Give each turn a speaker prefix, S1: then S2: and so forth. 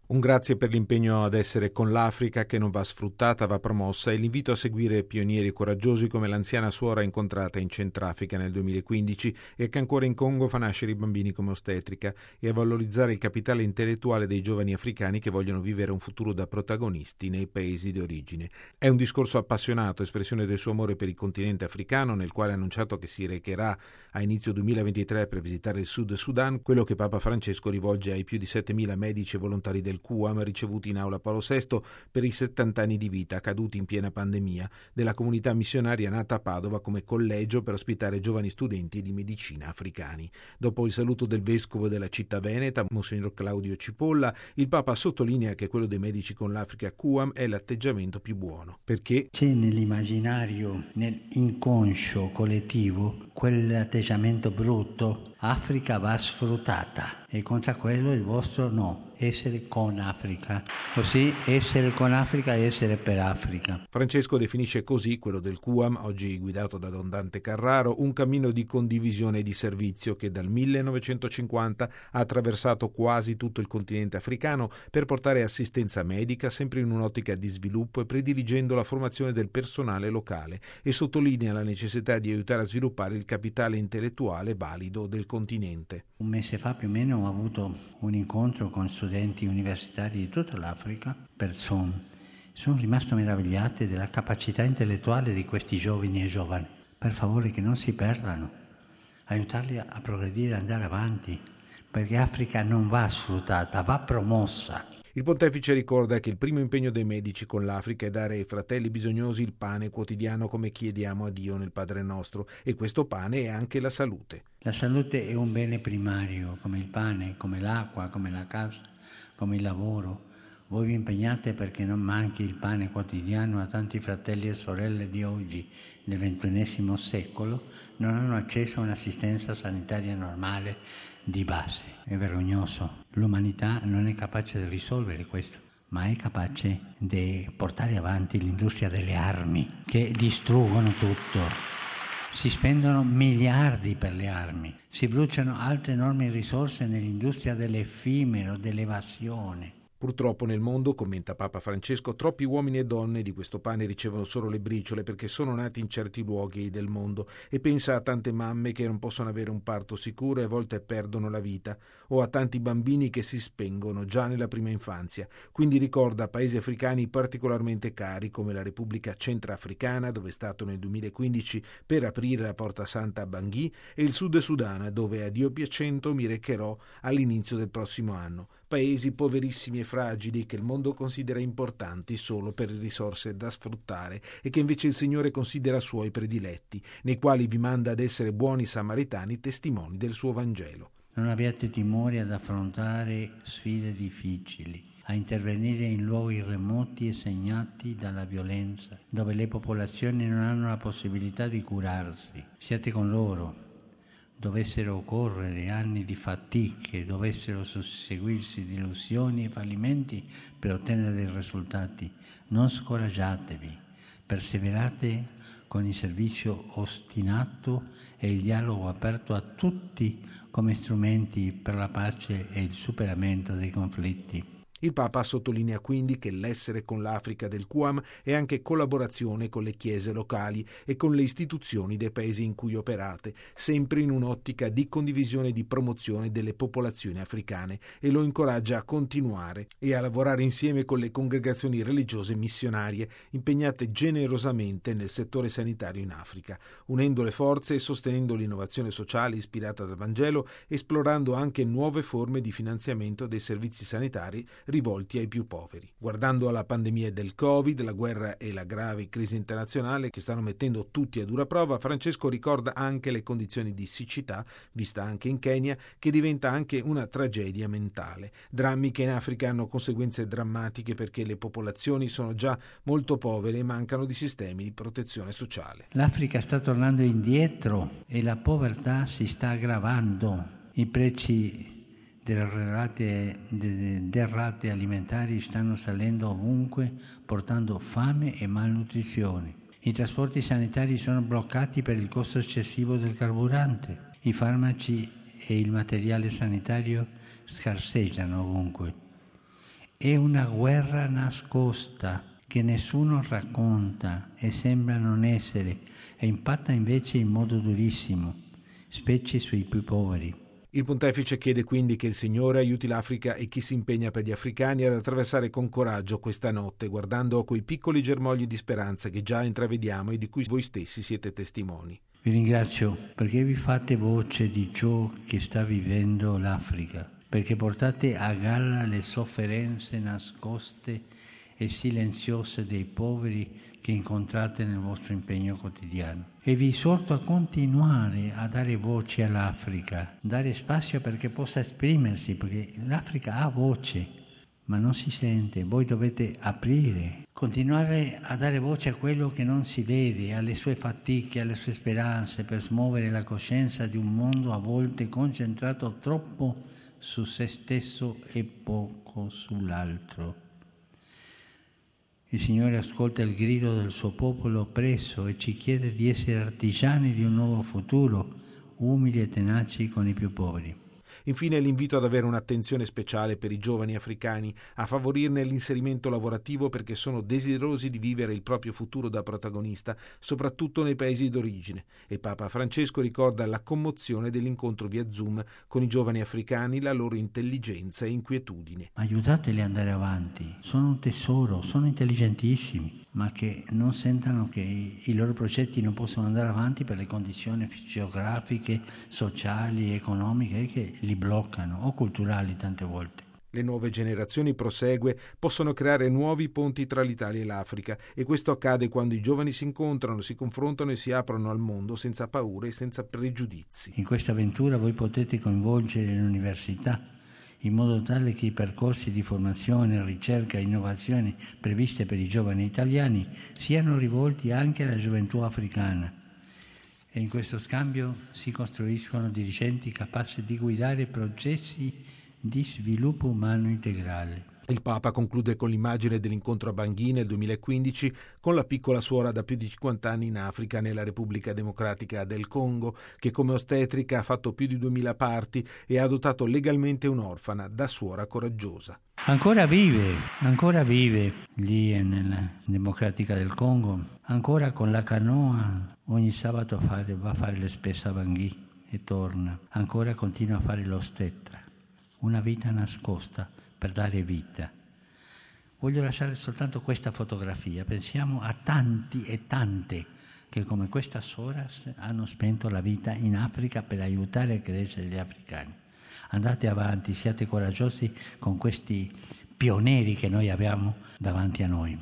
S1: Un grazie per l'impegno ad essere con l'Africa, che non va sfruttata, va promossa, e l'invito a seguire pionieri coraggiosi come l'anziana suora incontrata in Centrafrica nel 2015 e che ancora in Congo fa nascere i bambini come ostetrica, e a valorizzare il capitale intellettuale dei giovani africani che vogliono vivere un futuro da protagonisti nei paesi di origine. È un discorso appassionato, espressione del suo amore per il continente africano, nel quale ha annunciato che si recherà a inizio 2023 per visitare il Sud Sudan, quello che Papa Francesco rivolge ai più di 7.000 medici e volontari del QAM ricevuti in aula Paolo VI per i 70 anni di vita caduti in piena pandemia della comunità missionaria nata a Padova come collegio per ospitare giovani studenti di medicina africani. Dopo il saluto del vescovo della città veneta, Monsignor Claudio Cipolla, il Papa sottolinea che quello dei medici con l'Africa QAM è l'atteggiamento più buono, perché
S2: c'è nell'immaginario, nell'inconscio collettivo, quell'atteggiamento brutto. Africa va sfruttata e contro quello il vostro no, essere con Africa. Così essere con Africa è essere per Africa.
S1: Francesco definisce così quello del QAM, oggi guidato da Don Dante Carraro, un cammino di condivisione e di servizio che dal 1950 ha attraversato quasi tutto il continente africano per portare assistenza medica sempre in un'ottica di sviluppo e prediligendo la formazione del personale locale, e sottolinea la necessità di aiutare a sviluppare il capitale intellettuale valido del continente.
S2: Un mese fa più o meno ho avuto un incontro con studenti universitari di tutta l'Africa, persone. Sono rimasto meravigliato della capacità intellettuale di questi giovani e giovani. Per favore che non si perdano, aiutarli a progredire, ad andare avanti, perché Africa non va sfruttata, va promossa.
S1: Il pontefice ricorda che il primo impegno dei medici con l'Africa è dare ai fratelli bisognosi il pane quotidiano come chiediamo a Dio nel Padre nostro, e questo pane è anche la salute.
S2: La salute è un bene primario, come il pane, come l'acqua, come la casa, come il lavoro. Voi vi impegnate perché non manchi il pane quotidiano a tanti fratelli e sorelle di oggi, nel XXI secolo, non hanno accesso a un'assistenza sanitaria normale di base. È vergognoso. L'umanità non è capace di risolvere questo, ma è capace di portare avanti l'industria delle armi, che distruggono tutto. Si spendono miliardi per le armi, si bruciano altre enormi risorse nell'industria dell'effimero, dell'evasione.
S1: Purtroppo nel mondo, commenta Papa Francesco, troppi uomini e donne di questo pane ricevono solo le briciole perché sono nati in certi luoghi del mondo, e pensa a tante mamme che non possono avere un parto sicuro e a volte perdono la vita, o a tanti bambini che si spengono già nella prima infanzia. Quindi ricorda paesi africani particolarmente cari come la Repubblica Centrafricana, dove è stato nel 2015 per aprire la Porta Santa a Bangui, e il Sud Sudan, dove a Dio piacendo mi recherò all'inizio del prossimo anno. Paesi poverissimi e fragili che il mondo considera importanti solo per le risorse da sfruttare e che invece il Signore considera suoi prediletti, nei quali vi manda ad essere buoni samaritani, testimoni del suo Vangelo.
S2: Non abbiate timore ad affrontare sfide difficili, a intervenire in luoghi remoti e segnati dalla violenza, dove le popolazioni non hanno la possibilità di curarsi. Siate con loro. Dovessero occorrere anni di fatiche, dovessero susseguirsi di illusioni e fallimenti per ottenere dei risultati, non scoraggiatevi, perseverate con il servizio ostinato e il dialogo aperto a tutti come strumenti per la pace e il superamento dei conflitti.
S1: Il Papa sottolinea quindi che l'essere con l'Africa del QAM è anche collaborazione con le chiese locali e con le istituzioni dei paesi in cui operate, sempre in un'ottica di condivisione e di promozione delle popolazioni africane, e lo incoraggia a continuare e a lavorare insieme con le congregazioni religiose missionarie impegnate generosamente nel settore sanitario in Africa, unendo le forze e sostenendo l'innovazione sociale ispirata dal Vangelo, esplorando anche nuove forme di finanziamento dei servizi sanitari rivolti ai più poveri. Guardando alla pandemia del Covid, la guerra e la grave crisi internazionale che stanno mettendo tutti a dura prova, Francesco ricorda anche le condizioni di siccità, vista anche in Kenya, che diventa anche una tragedia mentale. Drammi che in Africa hanno conseguenze drammatiche perché le popolazioni sono già molto povere e mancano di sistemi di protezione sociale.
S2: L'Africa sta tornando indietro e la povertà si sta aggravando. I prezzi derrate alimentari stanno salendo ovunque, portando fame e malnutrizione. I trasporti sanitari sono bloccati per il costo eccessivo del carburante. I farmaci e il materiale sanitario scarseggiano ovunque. È una guerra nascosta che nessuno racconta e sembra non essere, e impatta invece in modo durissimo, specie sui più poveri.
S1: Il pontefice chiede quindi che il Signore aiuti l'Africa e chi si impegna per gli africani ad attraversare con coraggio questa notte, guardando a quei piccoli germogli di speranza che già intravediamo e di cui voi stessi siete testimoni.
S2: Vi ringrazio perché vi fate voce di ciò che sta vivendo l'Africa, perché portate a galla le sofferenze nascoste e silenziose dei poveri che incontrate nel vostro impegno quotidiano. E vi esorto a continuare a dare voce all'Africa, dare spazio perché possa esprimersi, perché l'Africa ha voce, ma non si sente. Voi dovete aprire, continuare a dare voce a quello che non si vede, alle sue fatiche, alle sue speranze, per smuovere la coscienza di un mondo a volte concentrato troppo su se stesso e poco sull'altro. Il Signore ascolta il grido del suo popolo oppresso e ci chiede di essere artigiani di un nuovo futuro, umili e tenaci con i più poveri.
S1: Infine l'invito ad avere un'attenzione speciale per i giovani africani, a favorirne l'inserimento lavorativo perché sono desiderosi di vivere il proprio futuro da protagonista, soprattutto nei paesi d'origine. E Papa Francesco ricorda la commozione dell'incontro via Zoom con i giovani africani, la loro intelligenza e inquietudine.
S2: Aiutateli ad andare avanti, sono un tesoro, sono intelligentissimi, ma che non sentano che i loro progetti non possono andare avanti per le condizioni geografiche, sociali, economiche che li bloccano, o culturali tante volte.
S1: Le nuove generazioni, prosegue, possono creare nuovi ponti tra l'Italia e l'Africa e questo accade quando i giovani si incontrano, si confrontano e si aprono al mondo senza paure e senza pregiudizi.
S2: In questa avventura voi potete coinvolgere le università in modo tale che i percorsi di formazione, ricerca e innovazione previsti per i giovani italiani siano rivolti anche alla gioventù africana. E in questo scambio si costruiscono dirigenti capaci di guidare processi di sviluppo umano integrale.
S1: Il Papa conclude con l'immagine dell'incontro a Bangui nel 2015 con la piccola suora da più di 50 anni in Africa, nella Repubblica Democratica del Congo, che come ostetrica ha fatto più di 2000 parti e ha adottato legalmente un'orfana da suora coraggiosa.
S2: Ancora vive lì nella Democratica del Congo, ancora con la canoa ogni sabato va a fare le spese a Bangui e torna, ancora continua a fare l'ostetra, una vita nascosta per dare vita. Voglio lasciare soltanto questa fotografia, pensiamo a tanti e tante che come questa suora hanno spento la vita in Africa per aiutare a crescere gli africani. Andate avanti, siate coraggiosi con questi pionieri che noi abbiamo davanti a noi.